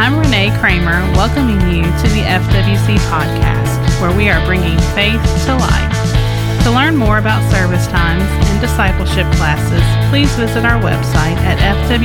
I'm Renee Kramer, welcoming you to the FWC podcast, where we are bringing faith to life. To learn more about service times and discipleship classes, please visit our website at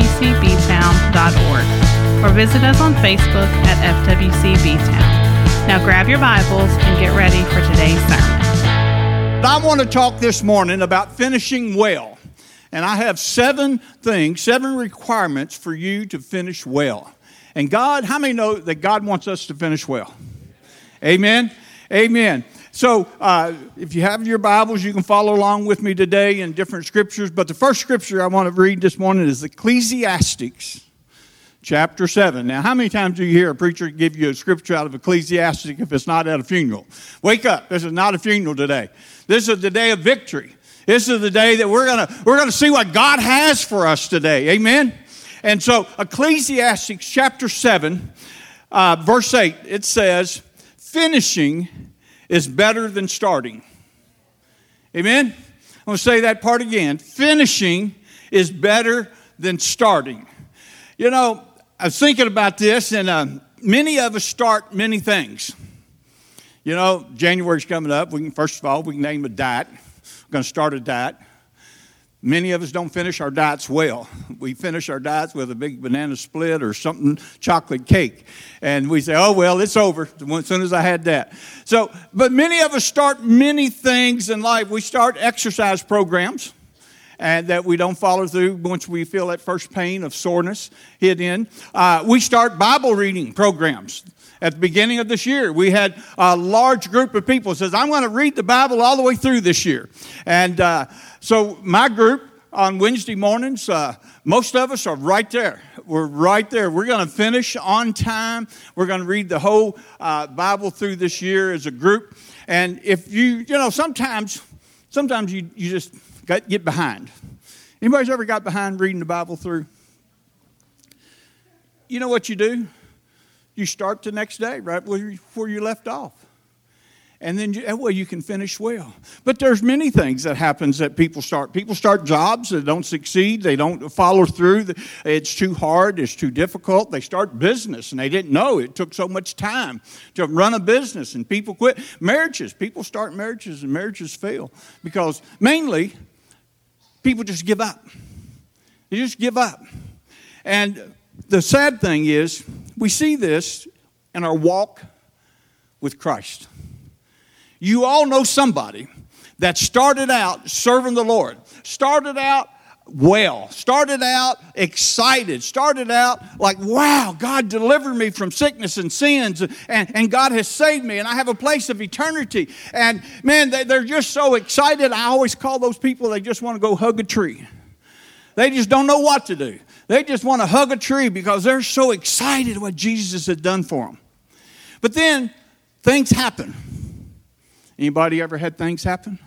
fwcbtown.org or visit us on Facebook at FWCBtown. Now grab your Bibles and get ready for today's sermon. I want to talk this morning about finishing well. And I have seven requirements for you to finish well. And God, how many know that God wants us to finish well? Amen? Amen. So if you have your Bibles, you can follow along with me today in different scriptures. But the first scripture I want to read this morning is Ecclesiastes chapter 7. Now, how many times do you hear a preacher give you a scripture out of Ecclesiastes if it's not at a funeral? Wake up. This is not a funeral today. This is the day of victory. This is the day that we're gonna see what God has for us today. Amen? And so Ecclesiastes chapter 7, verse 8, it says, finishing is better than starting. Amen? I'm going to say that part again. Finishing is better than starting. You know, I was thinking about this, and many of us start many things. You know, January's coming up. First of all, we can name a diet. We're going to start a diet. Many of us don't finish our diets well. We finish our diets with a big banana split or something, chocolate cake. And we say, oh, well, it's over as soon as I had that. So, but many of us start many things in life. We start exercise programs and that we don't follow through once we feel that first pain of soreness hit in. We start Bible reading programs. At the beginning of this year, we had a large group of people that says, I'm going to read the Bible all the way through this year. And so my group on Wednesday mornings, most of us are right there. We're right there. We're going to finish on time. We're going to read the whole Bible through this year as a group. And if sometimes you just get behind. Anybody's ever got behind reading the Bible through? You know what you do? You start the next day right where you left off. And then that way you can finish well. But there's many things that happens that people start. People start jobs that don't succeed. They don't follow through. It's too hard. It's too difficult. They start business, and they didn't know it took so much time to run a business, and people quit. Marriages. People start marriages, and marriages fail because mainly people just give up. They just give up. And the sad thing is we see this in our walk with Christ. You all know somebody that started out serving the Lord, started out well, started out excited, started out like, wow, God delivered me from sickness and sins, and God has saved me, and I have a place of eternity. And man, they're just so excited. I always call those people, they just want to go hug a tree. They just don't know what to do. They just want to hug a tree because they're so excited what Jesus had done for them. But then things happen. Anybody ever had things happen?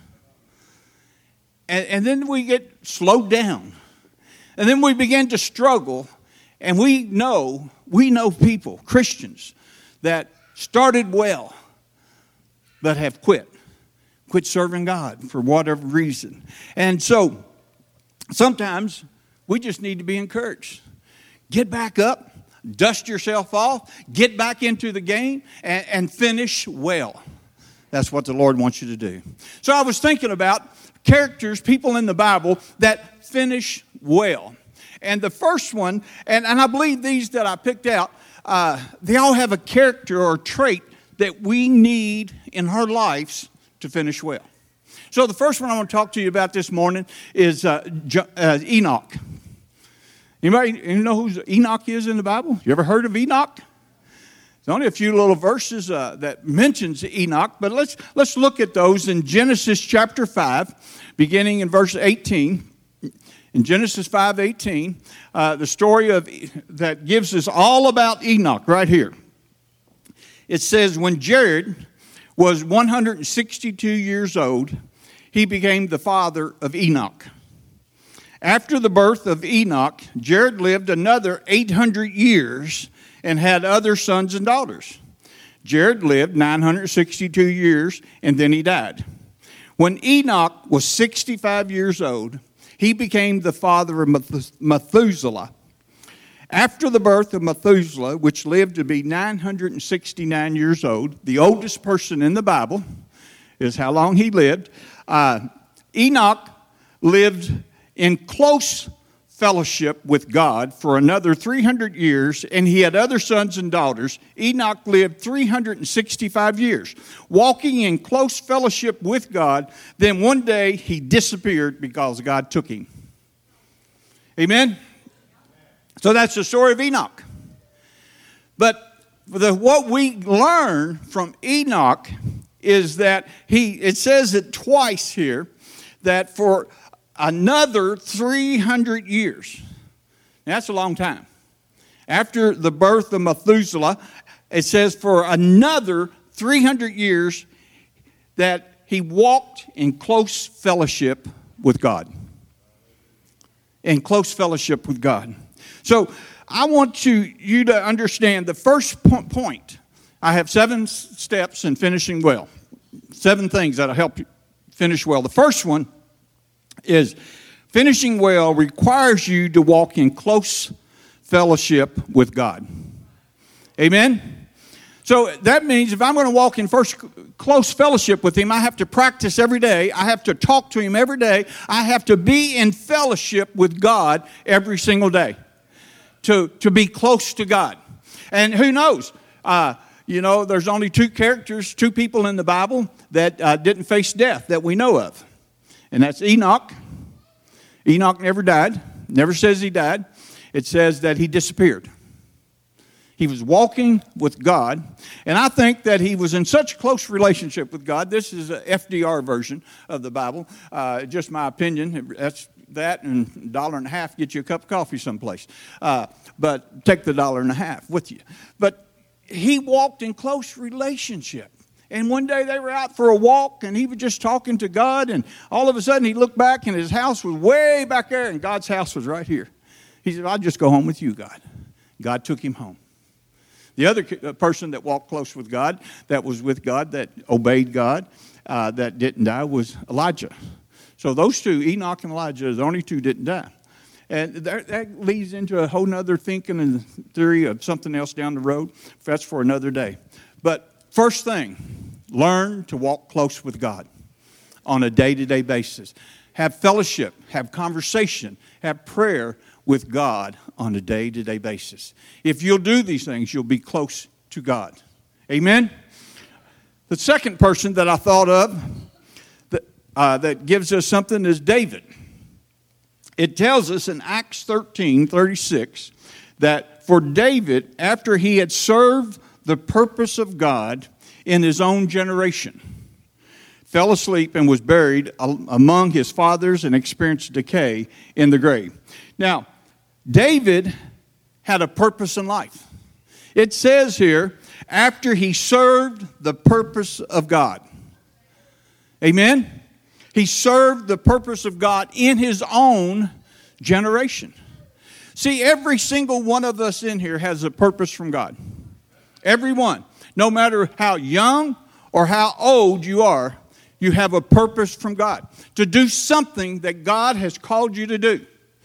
And then we get slowed down. And then we begin to struggle. And we know people, Christians, that started well but have quit serving God for whatever reason. And so sometimes we just need to be encouraged. Get back up, dust yourself off, get back into the game, and finish well. That's what the Lord wants you to do. So I was thinking about characters, people in the Bible that finish well. And the first one, and I believe these that I picked out, they all have a character or trait that we need in our lives to finish well. So the first one I want to talk to you about this morning is Enoch. Anybody know who Enoch is in the Bible? You ever heard of Enoch? There's only a few little verses that mentions Enoch, but let's look at those in Genesis chapter 5, beginning in verse 18. In Genesis 5:18, the story that gives us all about Enoch right here. It says, when Jared was 162 years old, he became the father of Enoch. After the birth of Enoch, Jared lived another 800 years and had other sons and daughters. Jared lived 962 years, and then he died. When Enoch was 65 years old, he became the father of Methuselah. After the birth of Methuselah, which lived to be 969 years old, the oldest person in the Bible is how long he lived, Enoch lived in close fellowship with God for another 300 years, and he had other sons and daughters. Enoch lived 365 years, walking in close fellowship with God. Then one day he disappeared because God took him. Amen? So that's the story of Enoch. But what we learn from Enoch is that it says it twice here, that for another 300 years. Now, that's a long time. After the birth of Methuselah, it says for another 300 years that he walked in close fellowship with God. In close fellowship with God. So I want you to understand the first point. I have 7 steps in finishing well. 7 things that'll help you finish well. The first one is finishing well requires you to walk in close fellowship with God. Amen? So that means if I'm going to walk in close fellowship with Him, I have to practice every day. I have to talk to Him every day. I have to be in fellowship with God every single day to be close to God. And who knows? There's only 2 people in the Bible that didn't face death that we know of. And that's Enoch. Enoch never died. Never says he died. It says that he disappeared. He was walking with God. And I think that he was in such close relationship with God. This is an FDR version of the Bible. Just my opinion. That's that and $1.50 get you a cup of coffee someplace. But take the $1.50 with you. But he walked in close relationship. And one day they were out for a walk, and he was just talking to God, and all of a sudden he looked back, and his house was way back there, and God's house was right here. He said, I'll just go home with you, God. God took him home. The other person that walked close with God, that was with God, that obeyed God, that didn't die, was Elijah. So those 2, Enoch and Elijah, the only 2 didn't die. And that leads into a whole other thinking and theory of something else down the road. That's for another day. But first thing, learn to walk close with God on a day-to-day basis. Have fellowship, have conversation, have prayer with God on a day-to-day basis. If you'll do these things, you'll be close to God. Amen? The second person that I thought of that gives us something is David. It tells us in Acts 13:36 that for David, after he had served the purpose of God in his own generation, fell asleep and was buried among his fathers and experienced decay in the grave. Now, David had a purpose in life. It says here, after he served the purpose of God. Amen? He served the purpose of God in his own generation. See, every single one of us in here has a purpose from God. Everyone. No matter how young or how old you are, you have a purpose from God to do something that God has called you to do.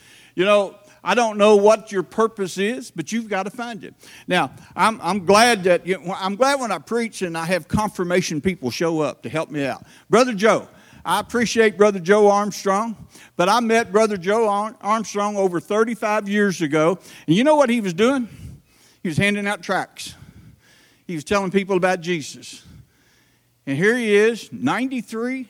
I don't know what your purpose is, but you've got to find it. Now, I'm glad when I preach and I have confirmation people show up to help me out. Brother Joe, I appreciate Brother Joe Armstrong, but I met Brother Joe Armstrong over 35 years ago, and you know what he was doing? He was handing out tracts. He was telling people about Jesus. And here he is, 91.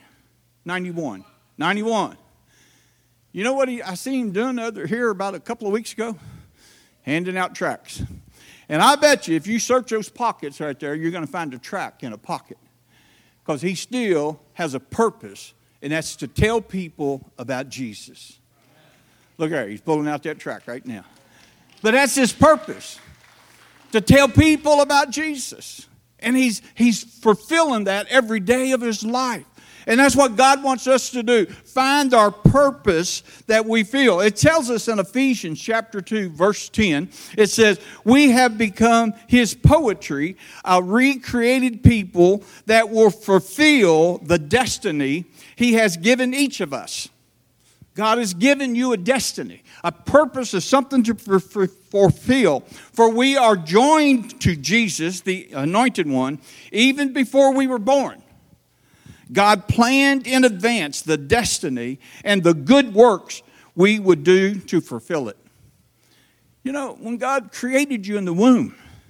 You know what I seen him doing here about a couple of weeks ago? Handing out tracts. And I bet you if you search those pockets right there, you're going to find a tract in a pocket. Because he still has a purpose, and that's to tell people about Jesus. Look there, he's pulling out that tract right now. But that's his purpose, to tell people about Jesus. And he's fulfilling that every day of his life. And that's what God wants us to do. Find our purpose that we feel. It tells us in Ephesians chapter 2, verse 10, it says, we have become his poetry, a recreated people that will fulfill the destiny he has given each of us. God has given you a destiny. A purpose is something to fulfill. For we are joined to Jesus, the Anointed One, even before we were born. God planned in advance the destiny and the good works we would do to fulfill it. You know, when God created you in the womb,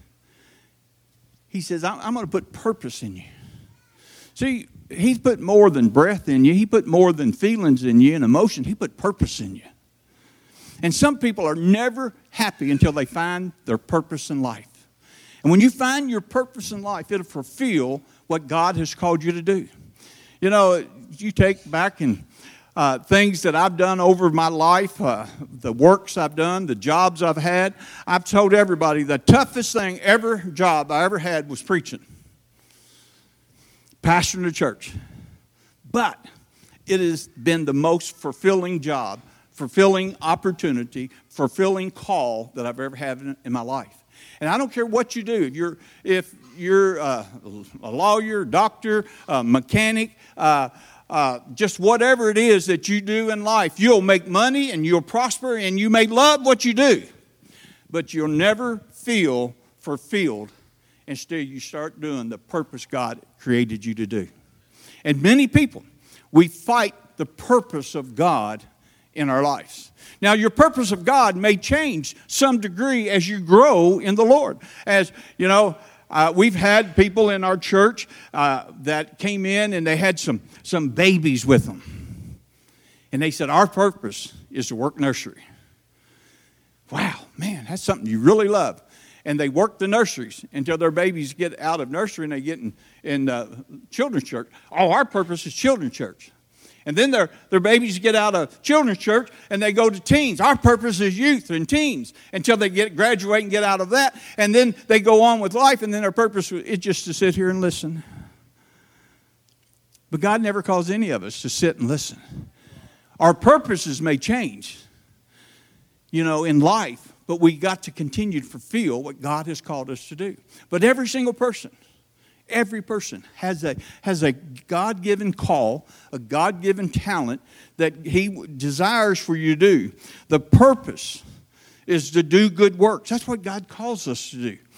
He says, I'm going to put purpose in you. See, He's put more than breath in you. He put more than feelings in you and emotion. He put purpose in you. And some people are never happy until they find their purpose in life. And when you find your purpose in life, it'll fulfill what God has called you to do. You know, you take back and things that I've done over my life, the works I've done, the jobs I've had. I've told everybody the toughest job I ever had was preaching. Pastoring a church. But it has been the most fulfilling job, fulfilling opportunity, fulfilling call that I've ever had in my life. And I don't care what you do. If you're a lawyer, doctor, a mechanic, just whatever it is that you do in life, you'll make money and you'll prosper and you may love what you do. But you'll never feel fulfilled until you start doing the purpose God created you to do. And many people, we fight the purpose of God in our lives. Now, your purpose of God may change some degree as you grow in the Lord. As, you know, we've had people in our church that came in and they had some babies with them. And they said, our purpose is to work nursery. Wow, man, that's something you really love. And they work the nurseries until their babies get out of nursery and they get in children's church. Oh, our purpose is children's church. And then their babies get out of children's church and they go to teens. Our purpose is youth and teens until they graduate and get out of that. And then they go on with life, and then their purpose is just to sit here and listen. But God never calls any of us to sit and listen. Our purposes may change, you know, in life, but we got to continue to fulfill what God has called us to do. But every single person, every person has a God-given call, a God-given talent that He desires for you to do. The purpose is to do good works. That's what God calls us to do.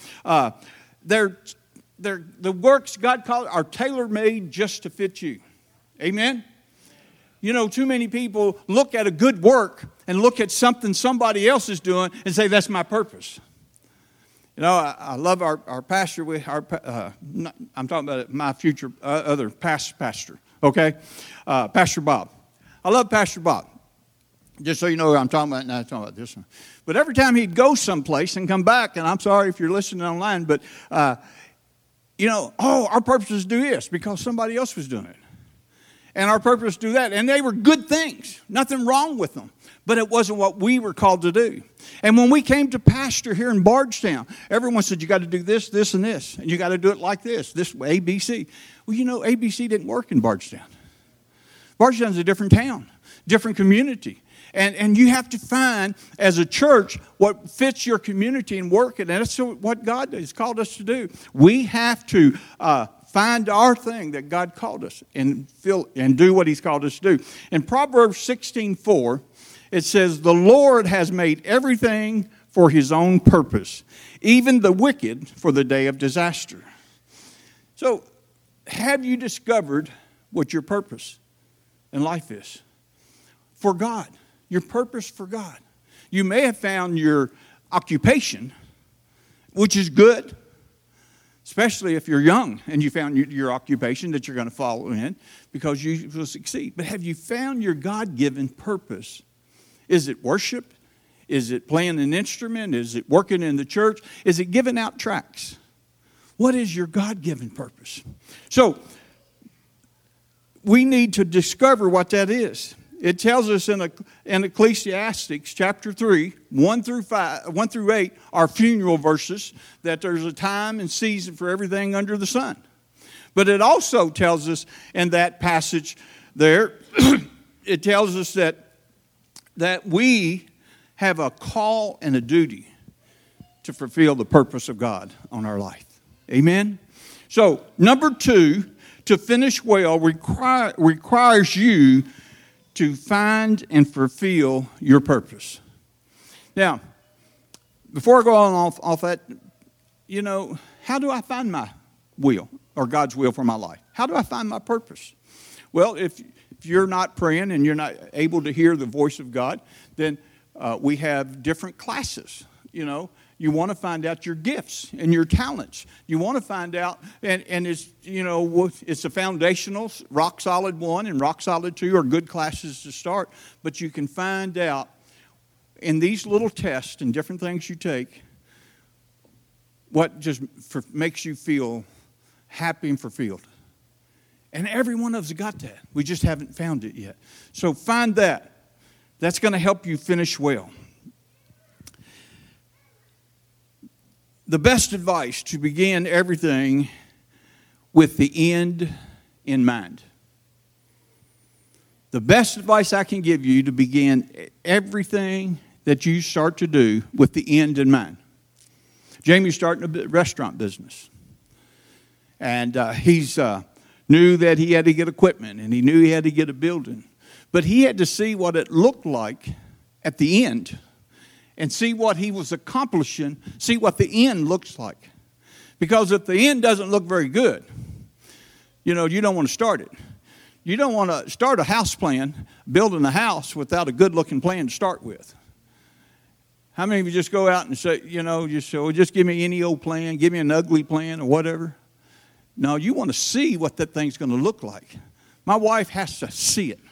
The works God calls are tailor-made just to fit you. Amen? You know, too many people look at a good work and look at something somebody else is doing and say, that's my purpose. You know, I love our pastor. I'm talking about my future other pastor, okay? Pastor Bob. I love Pastor Bob. Just so you know what I'm talking about now, I'm talking about this one. But every time he'd go someplace and come back, and I'm sorry if you're listening online, but, you know, our purpose is to do this because somebody else was doing it. And our purpose to do that. And they were good things. Nothing wrong with them. But it wasn't what we were called to do. And when we came to pastor here in Bardstown, everyone said, you got to do this, this, and this. And you got to do it like this way, ABC. Well, you know, ABC didn't work in Bardstown. Bardstown's a different town, different community. And you have to find, as a church, what fits your community and work it. And that's what God has called us to do. We have to find our thing that God called us and do what He's called us to do. In Proverbs 16:4, it says, the Lord has made everything for His own purpose, even the wicked for the day of disaster. So, have you discovered what your purpose in life is? For God. Your purpose for God. You may have found your occupation, which is good, especially if you're young and you found your occupation that you're going to follow in because you will succeed. But have you found your God-given purpose? Is it worship? Is it playing an instrument? Is it working in the church? Is it giving out tracts? What is your God-given purpose? So, we need to discover what that is. It tells us in Ecclesiastes chapter 3, 1 through 8, our funeral verses, that there's a time and season for everything under the sun. But it also tells us in that passage there, it tells us that we have a call and a duty to fulfill the purpose of God on our life. Amen? So, number 2, to finish well requires you to find and fulfill your purpose. Now, before I go on off that, how do I find my will or God's will for my life? How do I find my purpose? Well, if you're not praying and you're not able to hear the voice of God, then we have different classes. You want to find out your gifts and your talents. You want to find out, and it's, it's a foundational, Rock Solid 1 and Rock Solid 2 are good classes to start. But you can find out in these little tests and different things you take what just makes you feel happy and fulfilled. And every one of us got that. We just haven't found it yet. So find that. That's going to help you finish well. The best advice to begin everything with the end in mind. The best advice I can give you to begin everything that you start to do with the end in mind. Jamie's starting a restaurant business. And he's knew that he had to get equipment and he knew he had to get a building. But he had to see what it looked like at the end and see what he was accomplishing, see what the end looks like. Because if the end doesn't look very good, you don't want to start it. You don't want to start a house plan, building a house without a good-looking plan to start with. How many of you just go out and say, just give me any old plan, give me an ugly plan or whatever? No, you want to see what that thing's going to look like. My wife has to see it.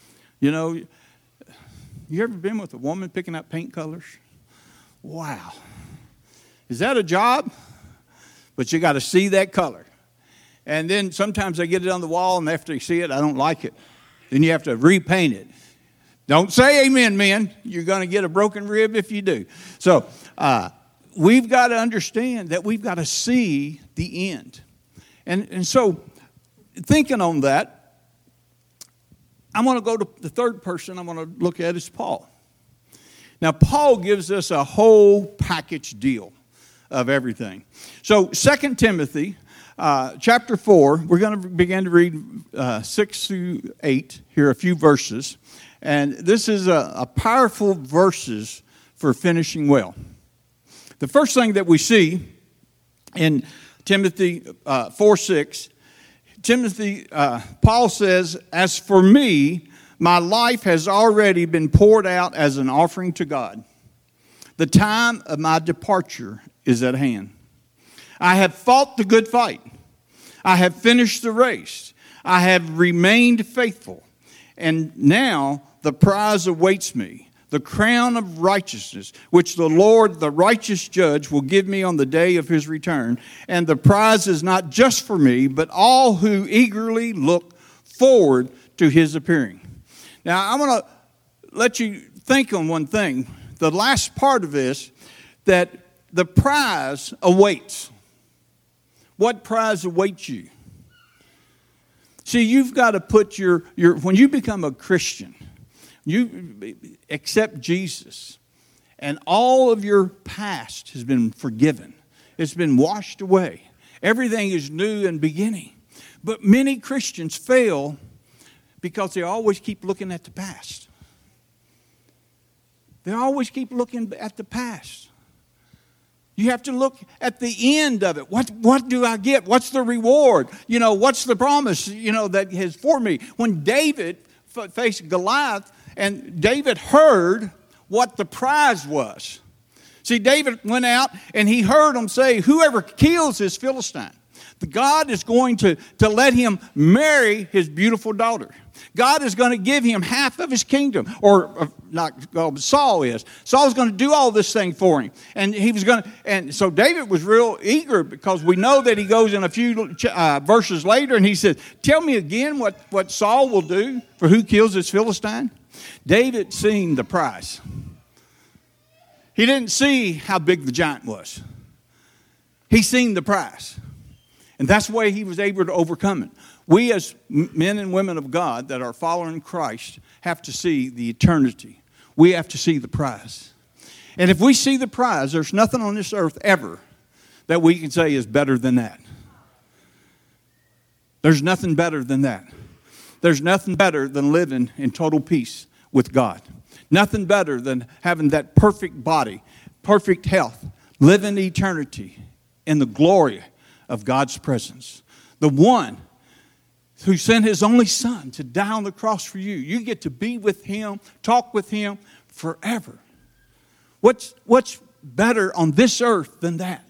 You ever been with a woman picking out paint colors? Wow. Is that a job? But you got to see that color. And then sometimes they get it on the wall, and after you see it, I don't like it. Then you have to repaint it. Don't say amen, men. You're going to get a broken rib if you do. So we've got to understand that we've got to see the end. And so thinking on that, I'm going to go to the third person I'm going to look at is Paul. Now, Paul gives us a whole package deal of everything. So 2 Timothy chapter 4, we're going to begin to read 6 through 8, here a few verses. And this is a powerful verses for finishing well. The first thing that we see in Timothy 4:6, Paul says, "As for me, my life has already been poured out as an offering to God. The time of my departure is at hand. I have fought the good fight. I have finished the race. I have remained faithful. And now the prize awaits me, the crown of righteousness, which the Lord, the righteous judge, will give me on the day of his return. And the prize is not just for me, but all who eagerly look forward to his appearing." Now, I'm going to let you think on one thing. The last part of this, that the prize awaits. What prize awaits you? See, you've got to put your when you become a Christian, you accept Jesus, and all of your past has been forgiven. It's been washed away. Everything is new and beginning. But many Christians fail because they always keep looking at the past. They always keep looking at the past. You have to look at the end of it. What do I get? What's the reward? What's the promise, that is for me? When David faced Goliath, and David heard what the prize was. See, David went out and he heard him say, whoever kills this Philistine, God is going to let him marry his beautiful daughter. God is going to give him half of his kingdom, or not. Saul is. Saul's going to do all this thing for him, and he was going to. And so David was real eager because we know that he goes in a few verses later, and he says, "Tell me again what Saul will do for who kills this Philistine." David seen the prize. He didn't see how big the giant was. He seen the prize. And that's why he was able to overcome it. We as men and women of God that are following Christ have to see the eternity. We have to see the prize. And if we see the prize, there's nothing on this earth ever that we can say is better than that. There's nothing better than that. There's nothing better than living in total peace with God. Nothing better than having that perfect body, perfect health, living eternity in the glory of God's presence. The one who sent his only son to die on the cross for you. You get to be with him, talk with him forever. What's better on this earth than that?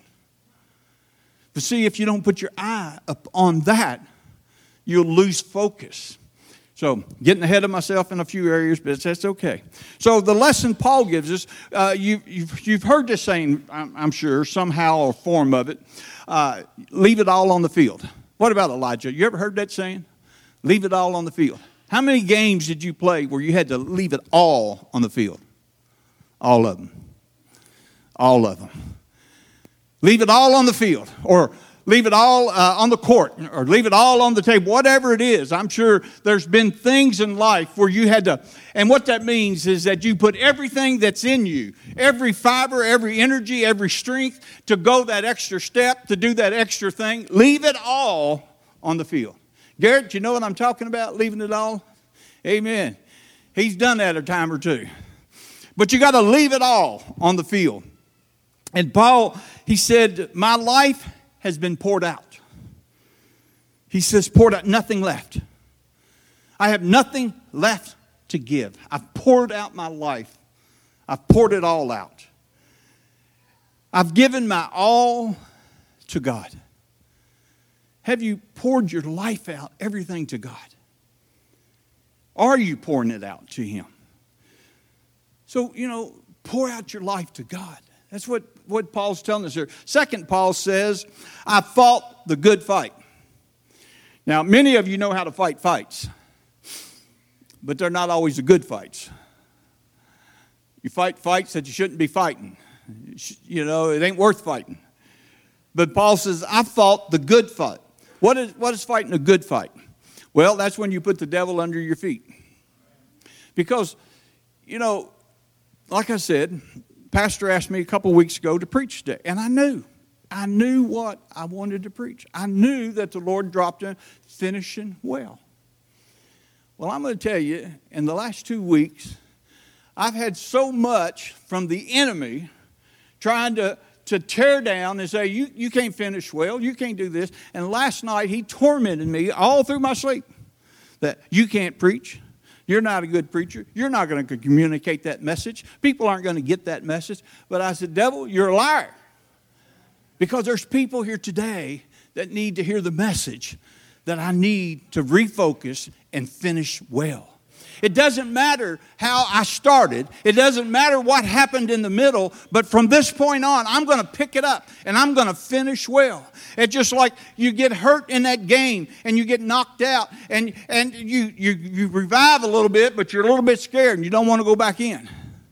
But see, if you don't put your eye up on that, you'll lose focus. So, getting ahead of myself in a few areas, but that's okay. So, the lesson Paul gives us, you've heard this saying, I'm sure, somehow or form of it, leave it all on the field. What about Elijah? You ever heard that saying? Leave it all on the field. How many games did you play where you had to leave it all on the field? All of them. All of them. Leave it all on the field, or leave it all on the court, or leave it all on the table, whatever it is. I'm sure there's been things in life where you had to, and what that means is that you put everything that's in you, every fiber, every energy, every strength to go that extra step, to do that extra thing. Leave it all on the field. Garrett, you know what I'm talking about, leaving it all? Amen. He's done that a time or two. But you got to leave it all on the field. And Paul, he said, my life has been poured out. He says, poured out, nothing left. I have nothing left to give. I've poured out my life. I've poured it all out. I've given my all to God. Have you poured your life out, everything to God? Are you pouring it out to him? So, pour out your life to God. That's what Paul's telling us here. Second, Paul says, I fought the good fight. Now, many of you know how to fight fights, but they're not always the good fights. You fight fights that you shouldn't be fighting. It ain't worth fighting. But Paul says, I fought the good fight. What is fighting a good fight? Well, that's when you put the devil under your feet. Because, like I said, Pastor asked me a couple of weeks ago to preach today, and I knew what I wanted to preach. I knew that the Lord dropped in finishing well. Well, I'm going to tell you, in the last 2 weeks, I've had so much from the enemy trying to tear down and say, you can't finish well, you can't do this. And last night, he tormented me all through my sleep that you can't preach. You're not a good preacher. You're not going to communicate that message. People aren't going to get that message. But I said, devil, you're a liar. Because there's people here today that need to hear the message that I need to refocus and finish well. It doesn't matter how I started. It doesn't matter what happened in the middle. But from this point on, I'm going to pick it up and I'm going to finish well. It's just like you get hurt in that game and you get knocked out and you revive a little bit, but you're a little bit scared and you don't want to go back in.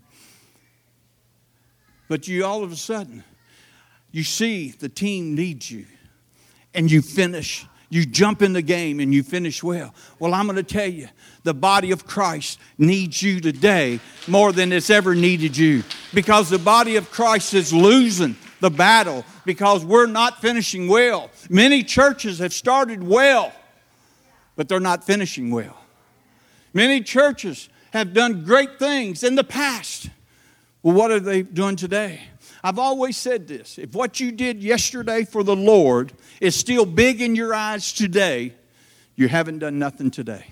But you all of a sudden, you see the team needs you and you finish. You jump in the game and you finish well. Well, I'm going to tell you, the body of Christ needs you today more than it's ever needed you. Because the body of Christ is losing the battle because we're not finishing well. Many churches have started well, but they're not finishing well. Many churches have done great things in the past. Well, what are they doing today? I've always said this. If what you did yesterday for the Lord is still big in your eyes today, you haven't done nothing today.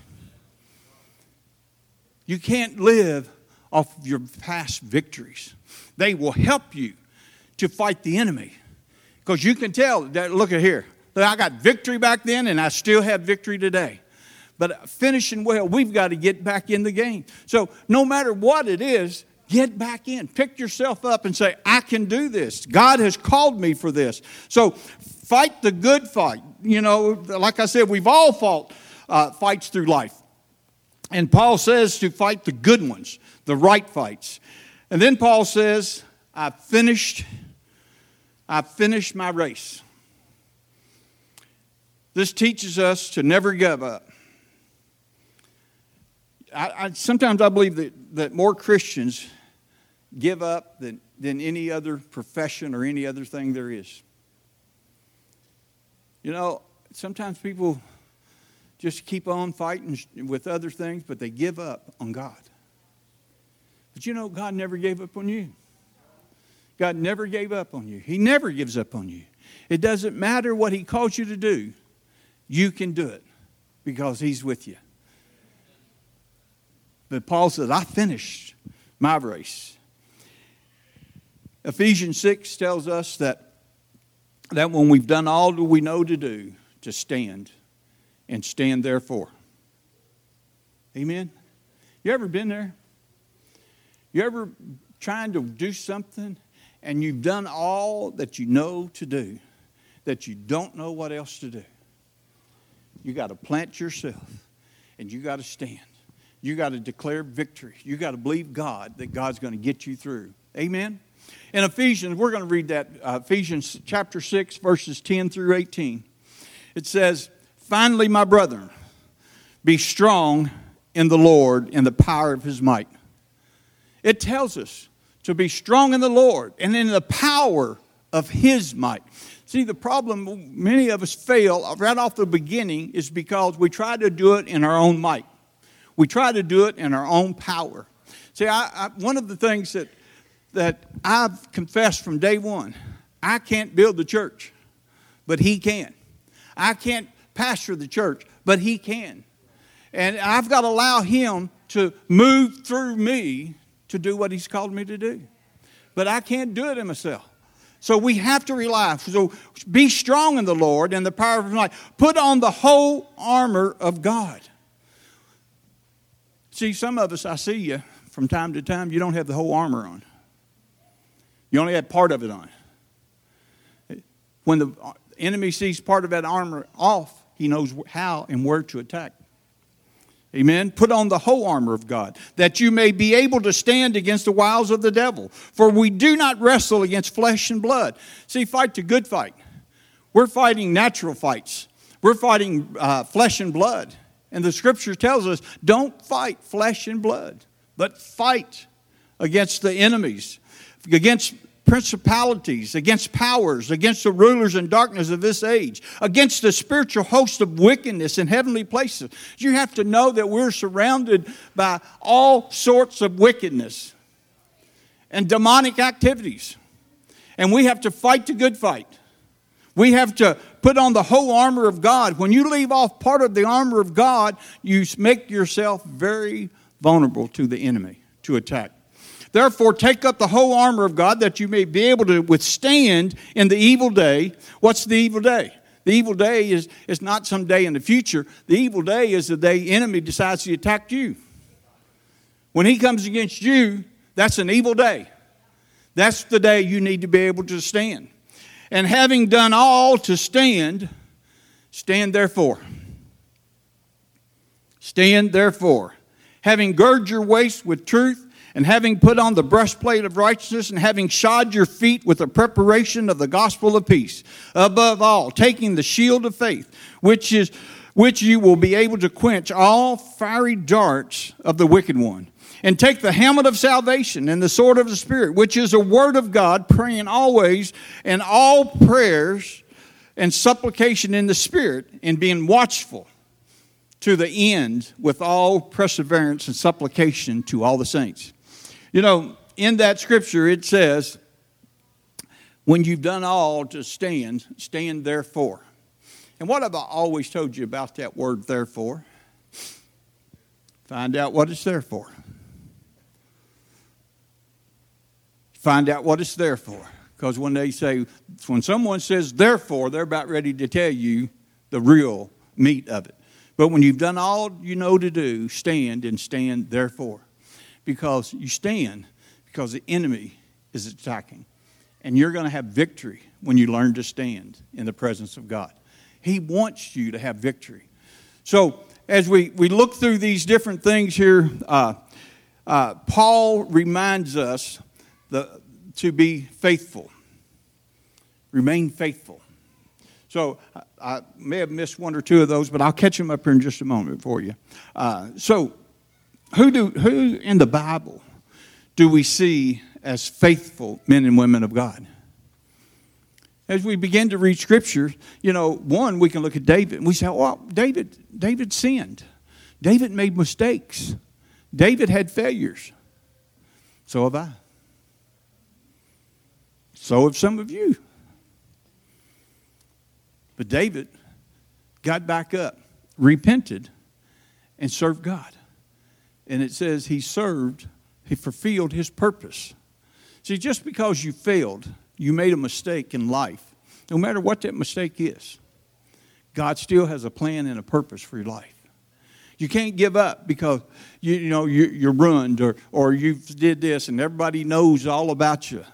You can't live off of your past victories. They will help you to fight the enemy. Because you can tell, that, look at here. I got victory back then and I still have victory today. But finishing well, we've got to get back in the game. So no matter what it is, get back in. Pick yourself up and say, I can do this. God has called me for this. So fight the good fight. Like I said, we've all fought fights through life. And Paul says to fight the good ones, the right fights. And then Paul says, I've finished my race. This teaches us to never give up. Sometimes I believe that more Christians give up than any other profession or any other thing there is. Sometimes people just keep on fighting with other things, but they give up on God. But you know, God never gave up on you. God never gave up on you. He never gives up on you. It doesn't matter what He calls you to do. You can do it because He's with you. But Paul says, I finished my race. Ephesians 6 tells us that when we've done all that we know to do, to stand, and stand therefore. Amen? You ever been there? You ever trying to do something and you've done all that you know to do, that you don't know what else to do? You got to plant yourself and you got to stand. You got to declare victory. You got to believe God that God's going to get you through. Amen? In Ephesians, we're going to read that, Ephesians chapter 6, verses 10 through 18. It says, finally, my brethren, be strong in the Lord in the power of His might. It tells us to be strong in the Lord and in the power of His might. See, the problem many of us fail right off the beginning is because we try to do it in our own might. We try to do it in our own power. See, one of the things that I've confessed from day one, I can't build the church, but He can. I can't pastor the church, but He can. And I've got to allow Him to move through me to do what He's called me to do. But I can't do it in myself. So we have to rely. So be strong in the Lord and the power of His might. Put on the whole armor of God. See, some of us, I see you from time to time, you don't have the whole armor on. You only have part of it on. When the enemy sees part of that armor off, he knows how and where to attack. Amen. Put on the whole armor of God, that you may be able to stand against the wiles of the devil. For we do not wrestle against flesh and blood. See, fight the good fight. We're fighting natural fights. We're fighting flesh and blood. And the Scripture tells us, don't fight flesh and blood, but fight against the enemies, against principalities, against powers, against the rulers and darkness of this age, against the spiritual host of wickedness in heavenly places. You have to know that we're surrounded by all sorts of wickedness and demonic activities. And we have to fight the good fight. We have to put on the whole armor of God. When you leave off part of the armor of God, you make yourself very vulnerable to the enemy, to attack. Therefore, take up the whole armor of God that you may be able to withstand in the evil day. What's the evil day? The evil day is not some day in the future. The evil day is the day the enemy decides to attack you. When he comes against you, that's an evil day. That's the day you need to be able to stand. And having done all to stand, stand therefore. Stand therefore. Having girded your waist with truth, and having put on the breastplate of righteousness, and having shod your feet with the preparation of the gospel of peace. Above all, taking the shield of faith, which you will be able to quench all fiery darts of the wicked one. And take the helmet of salvation and the sword of the Spirit, which is the word of God, praying always and all prayers and supplication in the Spirit, and being watchful to the end with all perseverance and supplication to all the saints. You know, in that scripture it says, when you've done all to stand, stand therefore. And what have I always told you about that word therefore? Find out what it's there for. Find out what it's there for. Because when someone says therefore, they're about ready to tell you the real meat of it. But when you've done all you know to do, stand and stand therefore. Because you stand because the enemy is attacking. And you're going to have victory when you learn to stand in the presence of God. He wants you to have victory. So as we look through these different things here, Paul reminds us to be faithful. Remain faithful. So I may have missed one or two of those, but I'll catch them up here in just a moment for you. So who in the Bible do we see as faithful men and women of God? as we begin to read Scripture, one, we can look at David and we say, well, David sinned. David made mistakes. David had failures. So have I. So have some of you. But David got back up, repented, and served God. And it says he fulfilled his purpose. See, just because you failed, you made a mistake in life, no matter what that mistake is, God still has a plan and a purpose for your life. You can't give up because you're ruined or you did this and everybody knows all about you.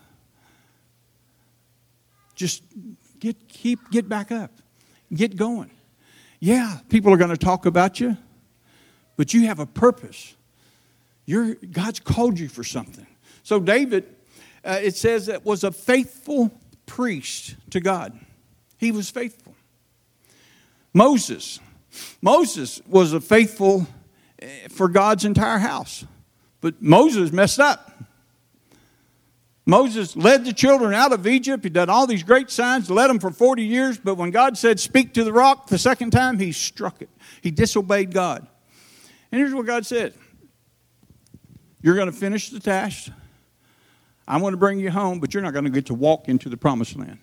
Just get back up. Get going. Yeah, people are going to talk about you, but you have a purpose. God's called you for something. So David, it says that was a faithful priest to God. He was faithful. Moses was a faithful for God's entire house. But Moses messed up. Moses led the children out of Egypt. He done all these great signs, led them for 40 years. But when God said, speak to the rock the second time, he struck it. He disobeyed God. And here's what God said. You're going to finish the task. I'm going to bring you home, but you're not going to get to walk into the promised land.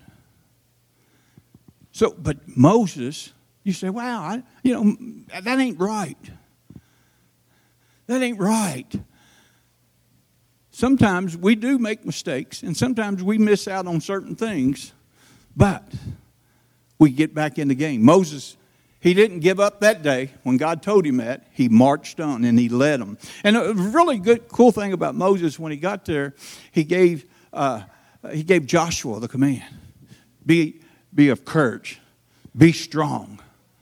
But Moses, you say, wow, that ain't right. That ain't right. Sometimes we do make mistakes, and sometimes we miss out on certain things, but we get back in the game. Moses, he didn't give up that day when God told him that. He marched on, and he led them. And a really cool thing about Moses, when he got there, he gave Joshua the command. Be of courage. Be strong.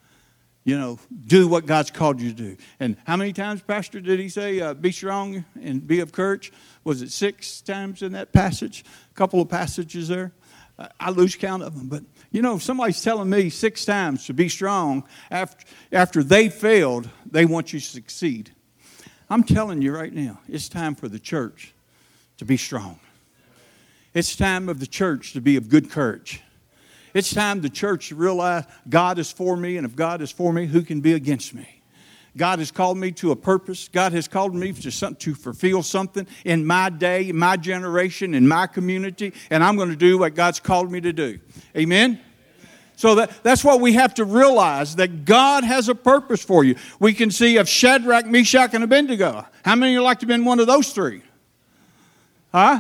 Do what God's called you to do. And how many times, Pastor, did he say, be strong and be of courage? Was it 6 times in that passage? A couple of passages there. I lose count of them. But, if somebody's telling me 6 times to be strong after they failed, they want you to succeed. I'm telling you right now, it's time for the church to be strong. It's time of the church to be of good courage. It's time the church to realize God is for me, and if God is for me, who can be against me? God has called me to a purpose. God has called me to fulfill something in my day, in my generation, in my community, and I'm going to do what God's called me to do. Amen? So that's what we have to realize, that God has a purpose for you. We can see of Shadrach, Meshach, and Abednego. How many would like to have been one of those 3? Huh?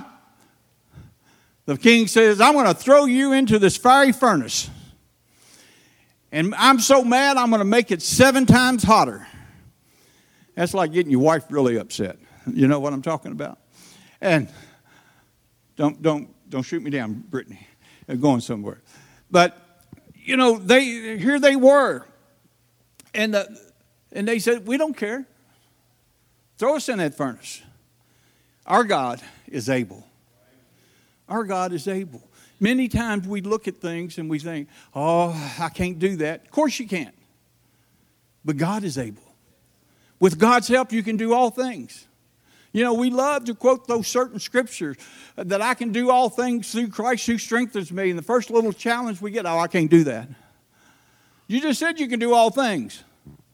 The king says, I'm going to throw you into this fiery furnace. And I'm so mad, I'm going to make it 7 times hotter. That's like getting your wife really upset. You know what I'm talking about? And don't shoot me down, Brittany. I'm going somewhere. But, here they were. And they said, we don't care. Throw us in that furnace. Our God is able. Our God is able. Many times we look at things and we think, oh, I can't do that. Of course you can't. But God is able. With God's help, you can do all things. We love to quote those certain scriptures that I can do all things through Christ who strengthens me. And the first little challenge we get, I can't do that. You just said you can do all things.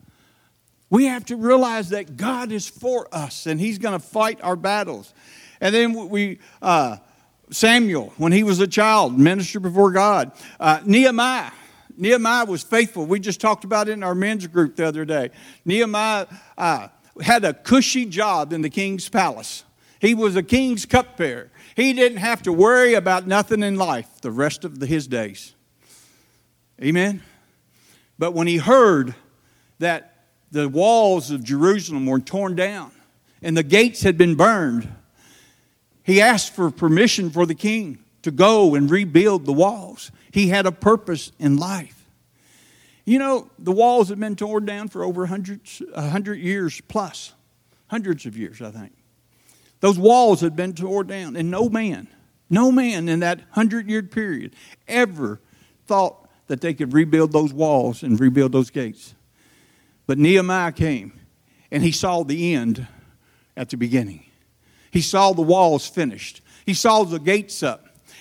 We have to realize that God is for us and He's going to fight our battles. And then Samuel, when he was a child, ministered before God. Nehemiah was faithful. We just talked about it in our men's group the other day. Nehemiah had a cushy job in the king's palace. He was a king's cupbearer. He didn't have to worry about nothing in life the rest of his days. Amen? But when he heard that the walls of Jerusalem were torn down and the gates had been burned, he asked for permission for the king to go and rebuild the walls. He had a purpose in life. The walls have been torn down for over 100 years plus. Hundreds of years, I think. Those walls had been torn down. And no man in that 100-year period ever thought that they could rebuild those walls and rebuild those gates. But Nehemiah came, and he saw the end at the beginning. He saw the walls finished. He saw the gates up.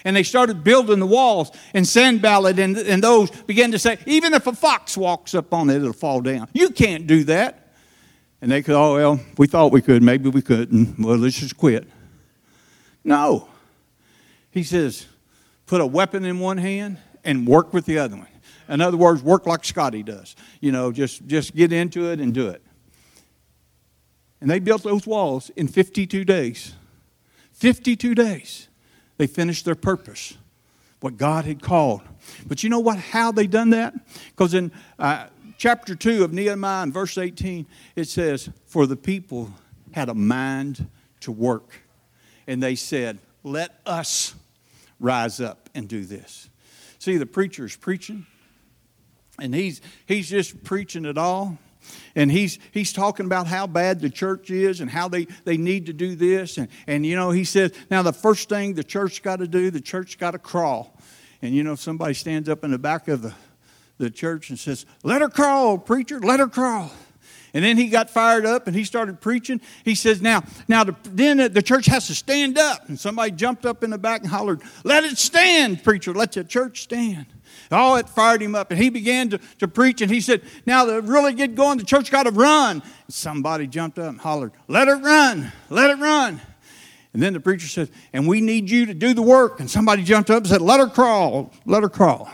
And they started building the walls. And Sanballat and those began to say, even if a fox walks up on it, it'll fall down. You can't do that. And they could, oh, well, we thought we could. Maybe we couldn't. Well, let's just quit. No. He says, put a weapon in one hand and work with the other one. In other words, work like Scotty does. You know, just get into it and do it. And they built those walls in 52 days. 52 days. They finished their purpose, what God had called. But you know what? How they done that? Because in chapter 2 of Nehemiah, in verse 18, it says, for the people had a mind to work. And they said, let us rise up and do this. See, the preacher's preaching, and he's just preaching it all. And he's talking about how bad the church is and how they need to do this. And you know, he says, now the first thing the church got to do, the church got to crawl. And you know, somebody stands up in the back of the church and says, let her crawl, preacher, let her crawl. And then he got fired up and he started preaching. He says, then the church has to stand up. And somebody jumped up in the back and hollered, let it stand, preacher, let the church stand. Oh, it fired him up. And he began to preach. And he said, now to really get going, the church got to run. And somebody jumped up and hollered, let it run, let it run. And then the preacher said, and we need you to do the work. And somebody jumped up and said, let her crawl, let her crawl.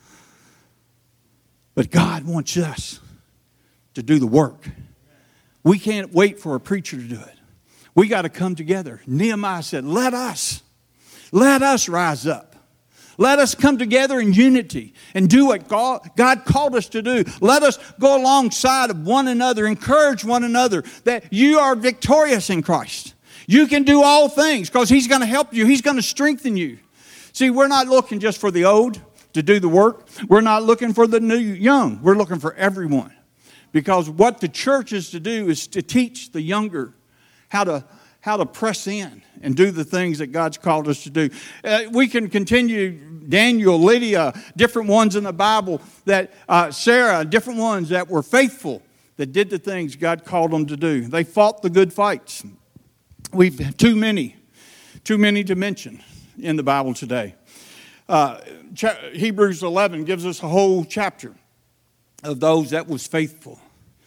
But God wants us to do the work. We can't wait for a preacher to do it. We got to come together. Nehemiah said, let us rise up. Let us come together in unity and do what God called us to do. Let us go alongside of one another, encourage one another that you are victorious in Christ. You can do all things because He's going to help you. He's going to strengthen you. See, we're not looking just for the old to do the work. We're not looking for the young. We're looking for everyone. Because what the church is to do is to teach the younger how to press in and do the things that God's called us to do. We can continue Daniel, Lydia, different ones in the Bible, that Sarah, different ones that were faithful, that did the things God called them to do. They fought the good fights. We've too many to mention in the Bible today. Hebrews 11 gives us a whole chapter of those that was faithful.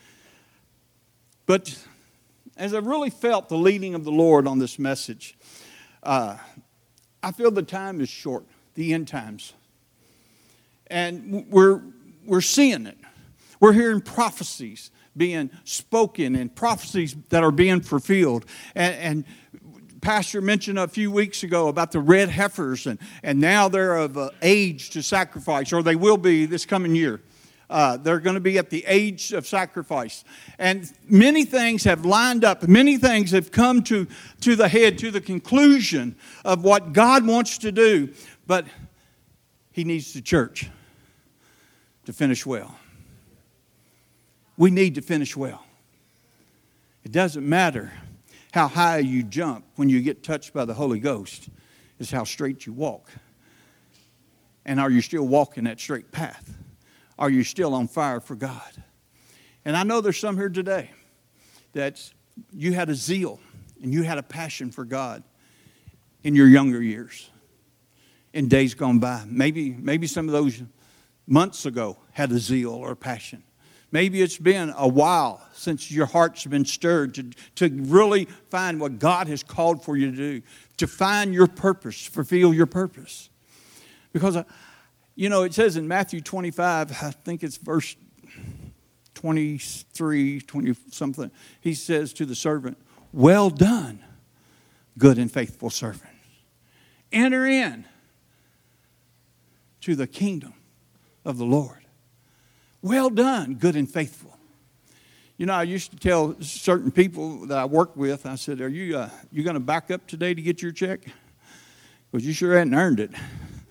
But as I really felt the leading of the Lord on this message, I feel the time is short, the end times. And we're seeing it. We're hearing prophecies being spoken and prophecies that are being fulfilled. And Pastor mentioned a few weeks ago about the red heifers, and now they're of age to sacrifice, or they will be this coming year. They're going to be at the age of sacrifice. And many things have lined up. Many things have come to the head, to the conclusion of what God wants to do. But He needs the church to finish well. We need to finish well. It doesn't matter how high you jump when you get touched by the Holy Ghost. It's how straight you walk. And are you still walking that straight path? Are you still on fire for God? And I know there's some here today that you had a zeal and you had a passion for God in your younger years, in days gone by. Maybe some of those months ago had a zeal or a passion. Maybe it's been a while since your heart's been stirred to really find what God has called for you to do, to find your purpose, fulfill your purpose. Because it says in Matthew 25, I think it's verse 23, 20 something. He says to the servant, well done, good and faithful servant. Enter in to the kingdom of the Lord. Well done, good and faithful. I used to tell certain people that I work with, I said, are you going to back up today to get your check? Because you sure hadn't earned it.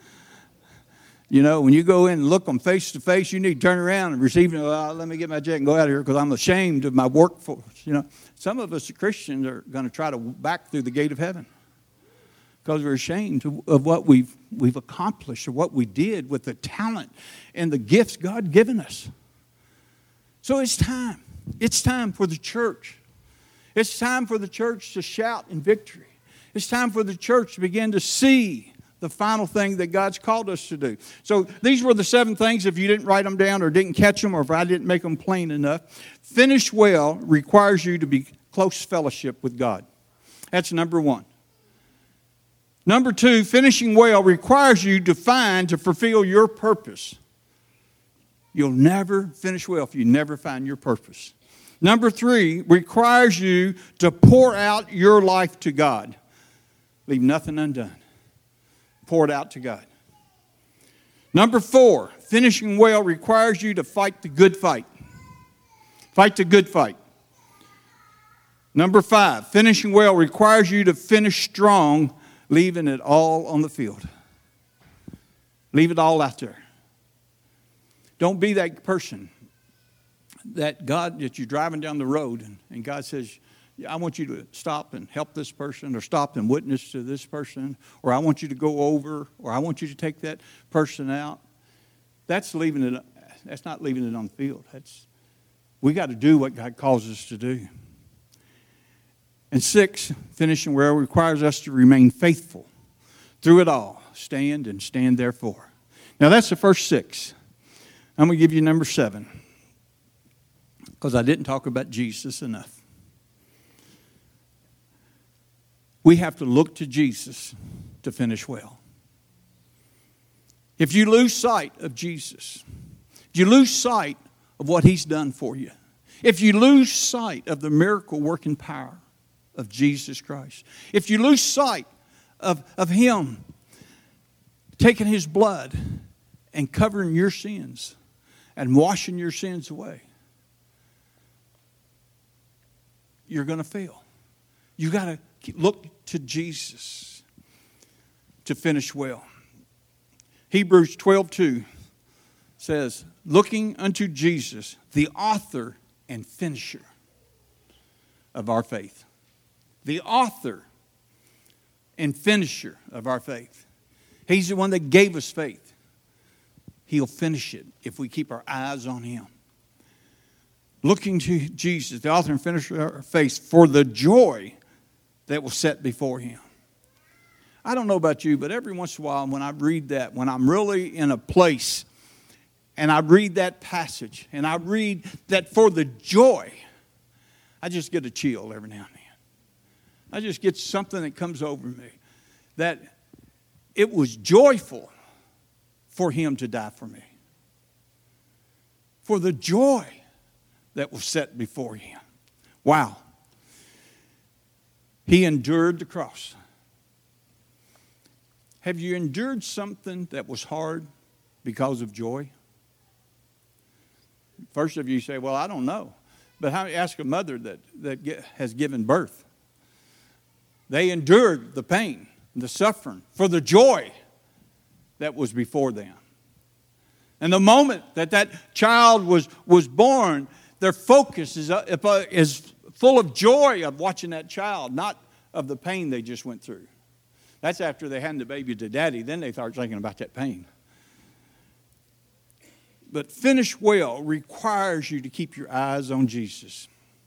When you go in and look them face to face, you need to turn around and receive it. Well, let me get my check and go out of here because I'm ashamed of my workforce. Some of us Christians are going to try to back through the gate of heaven because we're ashamed of what we've accomplished or what we did with the talent and the gifts God given us. So it's time. It's time for the church. It's time for the church to shout in victory. It's time for the church to begin to see the final thing that God's called us to do. So these were the 7 things. If you didn't write them down or didn't catch them or if I didn't make them plain enough. Finish well requires you to be close fellowship with God. That's number 1. Number 2, finishing well requires you to fulfill your purpose. You'll never finish well if you never find your purpose. Number 3, requires you to pour out your life to God. Leave nothing undone. Pour it out to God. Number 4, finishing well requires you to fight the good fight. Fight the good fight. Number 5, finishing well requires you to finish strong, leaving it all on the field. Leave it all out there. Don't be that person that you're driving down the road and God says, I want you to stop and help this person or stop and witness to this person, or I want you to go over, or I want you to take that person out. That's not leaving it on the field. We got to do what God calls us to do. And 6, finishing well requires us to remain faithful through it all. Stand and stand therefore. Now that's the first 6. I'm going to give you number 7 because I didn't talk about Jesus enough. We have to look to Jesus to finish well. If you lose sight of Jesus, if you lose sight of what He's done for you, if you lose sight of the miracle working power of Jesus Christ, if you lose sight of Him taking His blood and covering your sins and washing your sins away, you're going to fail. You got to look to Jesus to finish well. Hebrews 12:2 says, looking unto Jesus, the author and finisher of our faith. The author and finisher of our faith. He's the one that gave us faith. He'll finish it if we keep our eyes on Him. Looking to Jesus, the author and finisher of our faith, for the joy that was set before Him. I don't know about you, but every once in a while when I read that, when I'm really in a place and I read that passage and I read that for the joy, I just get a chill every now and then. I just get something that comes over me that it was joyful for Him to die for me. For the joy that was set before Him. Wow. He endured the cross. Have you endured something that was hard because of joy? First of you say, well, I don't know. But ask a mother that has given birth. They endured the pain, the suffering, for the joy that was before them. And the moment that child was born, their focus is full of joy of watching that child, not of the pain they just went through. That's after they hand the baby to daddy. Then they start thinking about that pain. But finish well requires you to keep your eyes on Jesus.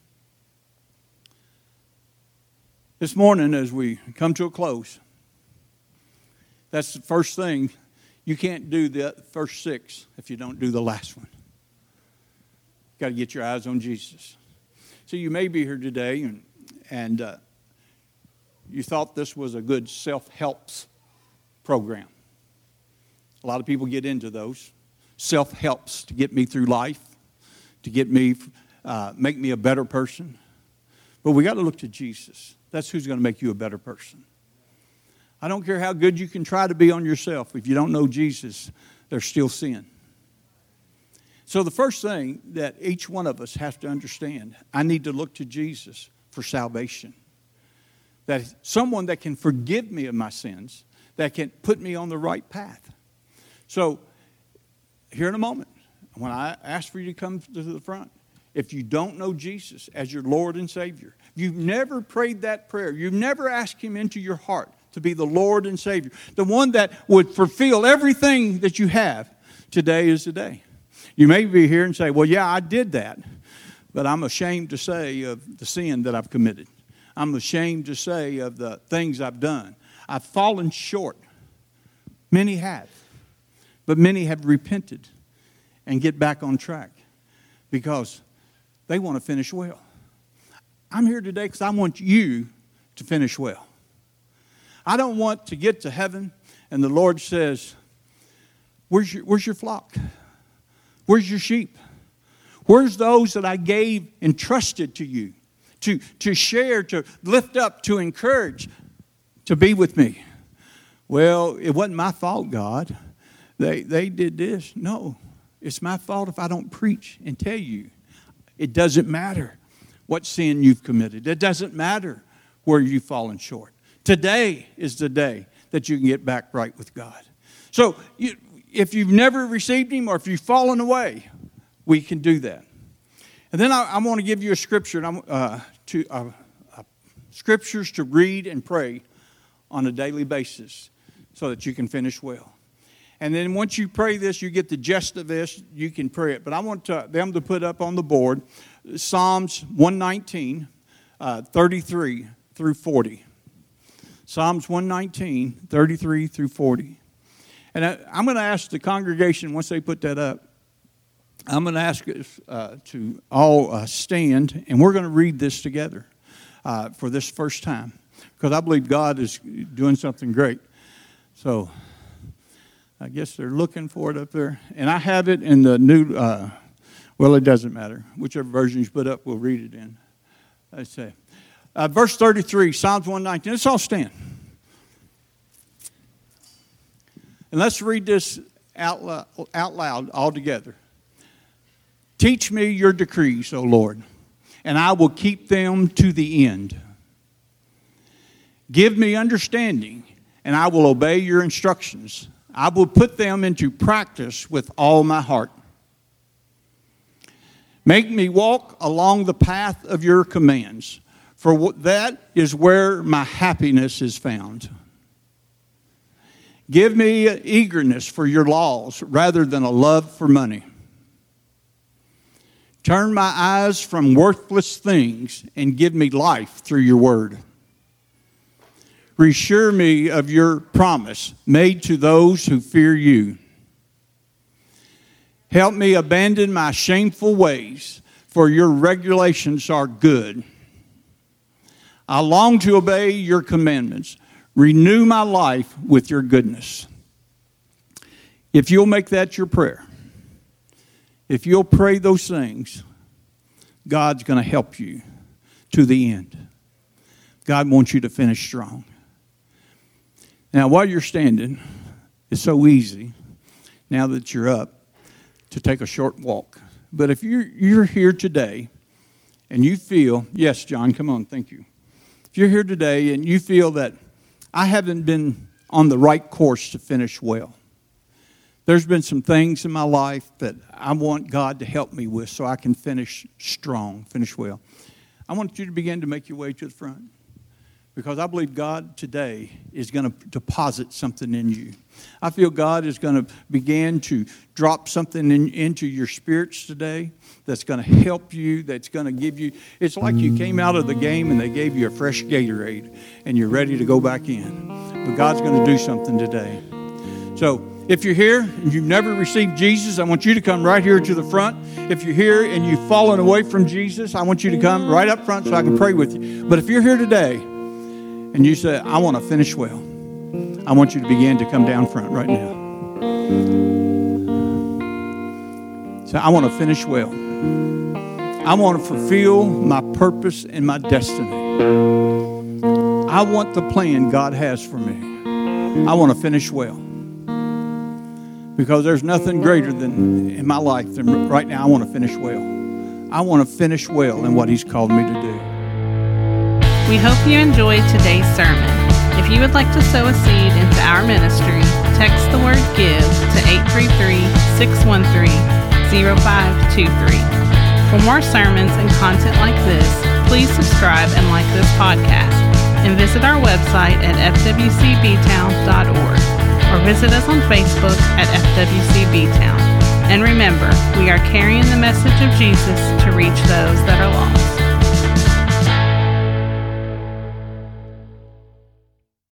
This morning, as we come to a close, that's the first thing. You can't do the first 6 if you don't do the last one. You've got to get your eyes on Jesus. So you may be here today and you thought this was a good self-help program. A lot of people get into those. Self-helps to get me through life, to get me, make me a better person. But we got to look to Jesus. That's who's going to make you a better person. I don't care how good you can try to be on yourself. If you don't know Jesus, there's still sin. So the first thing that each one of us has to understand, I need to look to Jesus for salvation. That someone that can forgive me of my sins, that can put me on the right path. So here in a moment, when I ask for you to come to the front, if you don't know Jesus as your Lord and Savior, you've never prayed that prayer, you've never asked Him into your heart to be the Lord and Savior, the one that would fulfill everything that you have, today is the day. You may be here and say, well, yeah, I did that, but I'm ashamed to say of the sin that I've committed. I'm ashamed to say of the things I've done. I've fallen short. Many have. But many have repented and get back on track because they want to finish well. I'm here today because I want you to finish well. I don't want to get to heaven and the Lord says, where's your flock? Where's your sheep? Where's those that I gave and trusted to you to share, to lift up, to encourage, to be with me? Well, it wasn't my fault, God. They did this. No, it's my fault if I don't preach and tell you. It doesn't matter what sin you've committed. It doesn't matter where you've fallen short. Today is the day that you can get back right with God. So if you've never received Him or if you've fallen away, we can do that. And then I want to give you a scripture, scriptures to read and pray on a daily basis so that you can finish well. And then once you pray this, you get the gist of this, you can pray it. But I want them to put up on the board Psalms 119, 33 through 40. Psalms 119, 33 through 40. And I'm going to ask the congregation, once they put that up, I'm going to ask us to all stand, and we're going to read this together for this first time. Because I believe God is doing something great. So I guess they're looking for it up there. And I have it in the new, well, it doesn't matter. Whichever version you put up, we'll read it in. I say, verse 33, Psalms 119. Let's all stand. And let's read this out loud all together. Teach me your decrees, O Lord, and I will keep them to the end. Give me understanding, and I will obey your instructions. I will put them into practice with all my heart. Make me walk along the path of your commands, for that is where my happiness is found. Give me eagerness for your laws rather than a love for money. Turn my eyes from worthless things and give me life through your word. Reassure me of your promise made to those who fear you. Help me abandon my shameful ways, for your regulations are good. I long to obey your commandments. Renew my life with your goodness. If you'll make that your prayer, if you'll pray those things, God's going to help you to the end. God wants you to finish strong. Now, while you're standing, it's so easy, now that you're up, to take a short walk. But if you're here today and you feel, yes, John, come on, thank you. If you're here today and you feel that I haven't been on the right course to finish well, there's been some things in my life that I want God to help me with so I can finish strong, finish well. I want you to begin to make your way to the front. Because I believe God today is going to deposit something in you. I feel God is going to begin to drop something into your spirits today that's going to help you, that's going to give you. It's like you came out of the game and they gave you a fresh Gatorade and you're ready to go back in. But God's going to do something today. So if you're here and you've never received Jesus, I want you to come right here to the front. If you're here and you've fallen away from Jesus, I want you to come right up front so I can pray with you. But if you're here today, and you say, I want to finish well, I want you to begin to come down front right now. Say, I want to finish well. I want to fulfill my purpose and my destiny. I want the plan God has for me. I want to finish well. Because there's nothing greater than in my life than right now I want to finish well. I want to finish well in what He's called me to do. We hope you enjoyed today's sermon. If you would like to sow a seed into our ministry, text the word GIVE to 833-613-0523. For more sermons and content like this, please subscribe and like this podcast, and visit our website at fwcbtown.org or visit us on Facebook at FWCBtown. And remember, we are carrying the message of Jesus to reach those that are lost.